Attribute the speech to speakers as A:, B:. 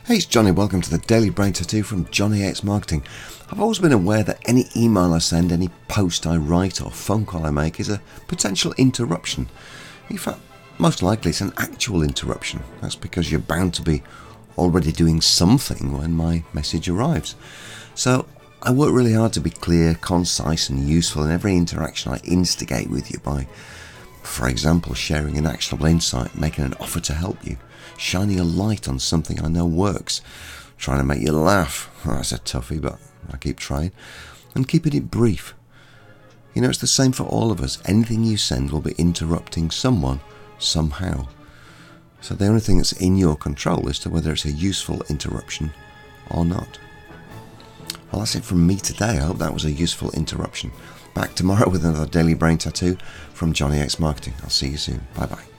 A: Hey, it's Johnny. Welcome to the Daily Brain Tattoo from Johnny X Marketing. I've always been aware that any email I send, any post I write or phone call I make is a potential interruption. In fact, most likely it's an actual interruption. That's because you're bound to be already doing something when my message arrives. So I work really hard to be clear, concise and useful in every interaction I instigate with you by, for example, sharing an actionable insight, making an offer to help you, shining a light on something I know works, trying to make you laugh. Oh, that's a toughie, but I keep trying, and keeping it brief. You know, it's the same for all of us. Anything you send will be interrupting someone, somehow. So the only thing that's in your control is to whether it's a useful interruption or not. Well, that's it from me today. I hope that was a useful interruption. Back tomorrow with another Daily Brain Tattoo from Johnny X Marketing. I'll see you soon. Bye bye.